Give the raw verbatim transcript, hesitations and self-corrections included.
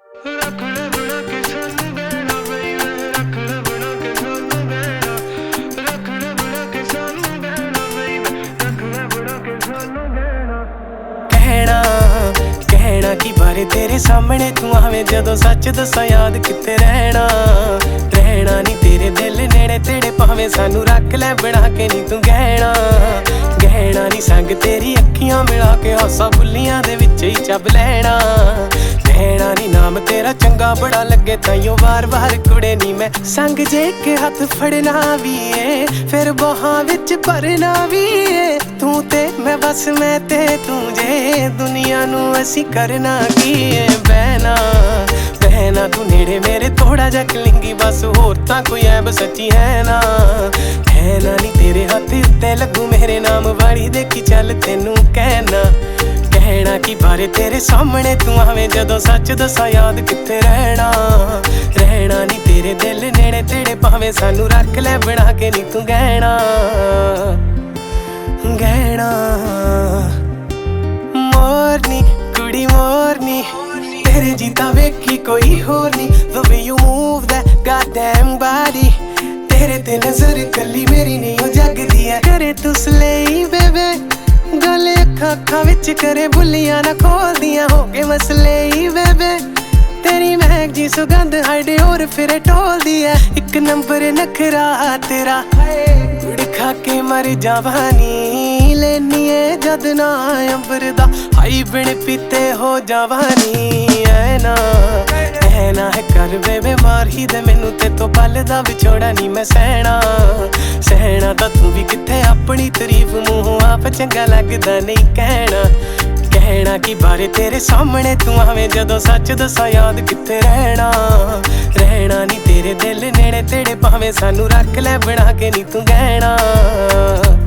रख ले बना के सानू गहना baby, रख ले बना के सानू गहना, रख ले बना के सानू गहना baby, रख ले बना के सानू गहना। कहना कहना की बारे तेरे सामने तू आवे जदों सच दसा याद किते रहना रहना नी तेरे दिल नेड़े तेरे भावें सानू रख ले बना के नी तू गहना गहना नी संग तेरी अखियां मिला के हासा बुल्लियां दे विच ही चब लेना कहना नी नाम तेरा चंगा बड़ा लगे ताइयों वार वार कुड़े नी मैं संग जे के हाथ फड़ना भी है फिर बाहां विच भरना भी है तू ते मैं बस मैं ते तू जे दुनिया नू असी करना की है बहना बहना तू नेड़े मेरे थोड़ा जा कलिंगी बस होर तां कोई ऐब सच्ची है ना है ना नी तेरे हाथ उत्ते लगू मेरे नाम वाली देखी चल तेनू कहना कहना की बारे तेरे सामने तू आवे जदों सच दसा याद किते रहना रहना नी तेरे दिल नेड़े तेरे भावें सानू रख ले बना के नी तू गहना गहना मोरनी कुड़ी मोरनी तेरे जीता वेखी कोई होर नी the way you move that goddamn body तेरे ते नजर कली मेरी नहीं हो जगदी है करे तुस ले बेबे गले अखा अखा विच करे बुलियां ना खोल दियां हो गए मसले ही बेबे तेरी महक जी सुगंध हाइडे और फिर टोल दी है एक नंबर नखरा तेरा गुड़ खा के मर जावानी लेनी है जद ना अंबर दा हाई बिन पीते हो जावानी है ना है ना है कर बेबे मार ही दे मैनू ते तो पल दा विछोड़ा नी मैं सहना सहना ता तू भी किथे अपनी तारीफ मूंहों आप चंगा लगदा नहीं कहना कहना की बारे तेरे सामने तू आवे जदों सच दसा याद किते रहना रहना नी तेरे दिल नेड़े तेरे भावें सानू रख ले बना के नी तू गहना।